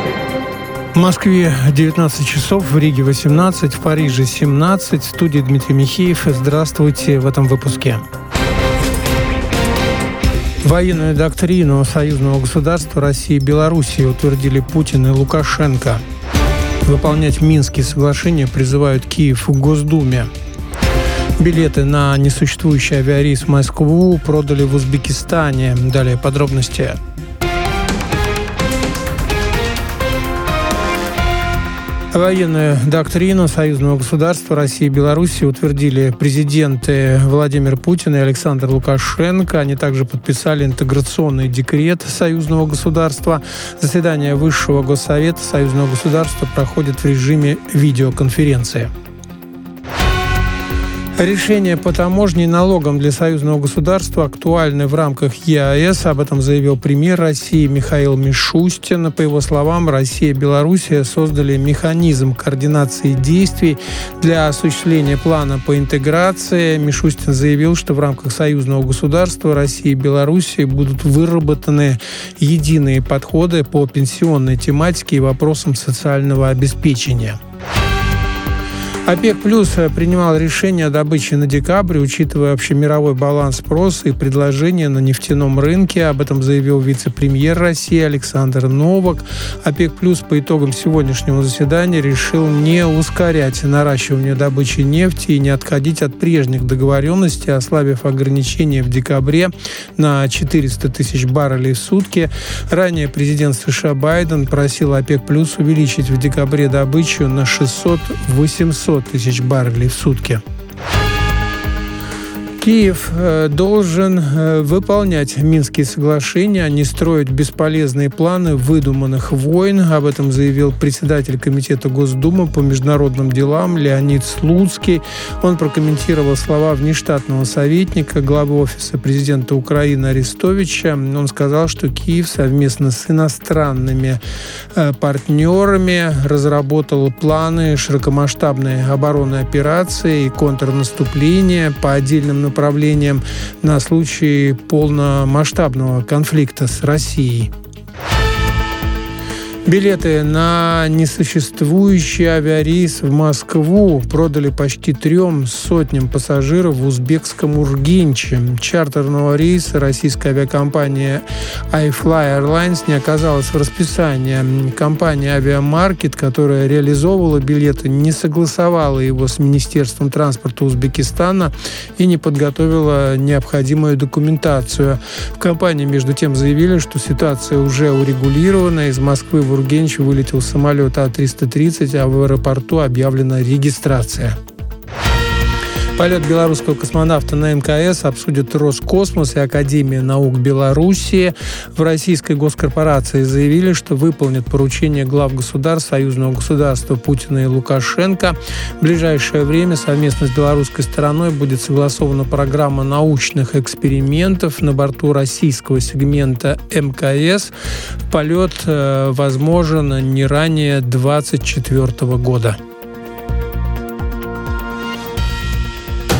В Москве 19 часов, в Риге 18, в Париже 17. В студии Дмитрий Михеев. Здравствуйте в этом выпуске. Военную доктрину союзного государства России и Белоруссии утвердили Путин и Лукашенко. Выполнять Минские соглашения призывают Киев в Госдуме. Билеты на несуществующий авиарейс в Москву продали в Узбекистане. Далее подробности. Военную доктрину союзного государства России и Белоруссии утвердили президенты Владимир Путин и Александр Лукашенко. Они также подписали интеграционный декрет союзного государства. Заседание Высшего Госсовета союзного государства проходит в режиме видеоконференции. Решения по таможне и налогам для союзного государства актуальны в рамках ЕАЭС. Об этом заявил премьер России Михаил Мишустин. По его словам, Россия и Белоруссия создали механизм координации действий для осуществления плана по интеграции. Мишустин заявил, что в рамках союзного государства России и Белоруссии будут выработаны единые подходы по пенсионной тематике и вопросам социального обеспечения. ОПЕК+ принимал решение о добыче на декабрь, учитывая общемировой баланс спроса и предложения на нефтяном рынке. Об этом заявил вице-премьер России Александр Новак. ОПЕК+ по итогам сегодняшнего заседания решил не ускорять наращивание добычи нефти и не отходить от прежних договоренностей, ослабив ограничения в декабре на 400 тысяч баррелей в сутки. Ранее президент США Байден просил ОПЕК+ увеличить в декабре добычу на 600-800 тысяч баррелей в сутки. Киев должен выполнять Минские соглашения, а не строить бесполезные планы выдуманных войн. Об этом заявил председатель Комитета Госдумы по международным делам Леонид Слуцкий. Он прокомментировал слова внештатного советника главы Офиса президента Украины Арестовича. Он сказал, что Киев совместно с иностранными партнерами разработал планы широкомасштабной оборонной операции и контрнаступления по отдельным направлениям на случай полномасштабного конфликта с Россией. Билеты на несуществующий авиарейс в Москву продали почти 300 пассажиров в узбекском Ургенче. Чартерного рейса российской авиакомпании iFly Airlines не оказалось в расписании. Компания Aviamarket, которая реализовывала билеты, не согласовала его с Министерством транспорта Узбекистана и не подготовила необходимую документацию. В компании, между тем, заявили, что ситуация уже урегулирована. Из Москвы в Ургенч вылетел самолет А-330, а в аэропорту объявлена регистрация. Полет белорусского космонавта на МКС обсудят Роскосмос и Академия наук Белоруссии. В российской госкорпорации заявили, что выполнят поручение глав государств союзного государства Путина и Лукашенко. В ближайшее время совместно с белорусской стороной будет согласована программа научных экспериментов на борту российского сегмента МКС. Полет возможен не ранее 2024 года.